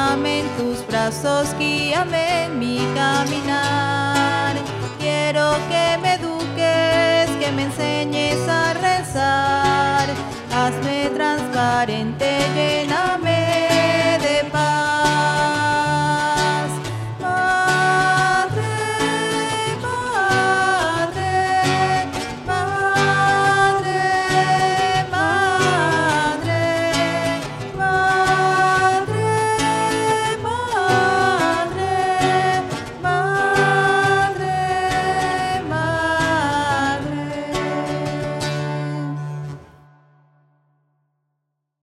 tómame en tus brazos, guíame en mi caminar. Quiero que me eduques, que me enseñes a rezar. Hazme transparente, lléname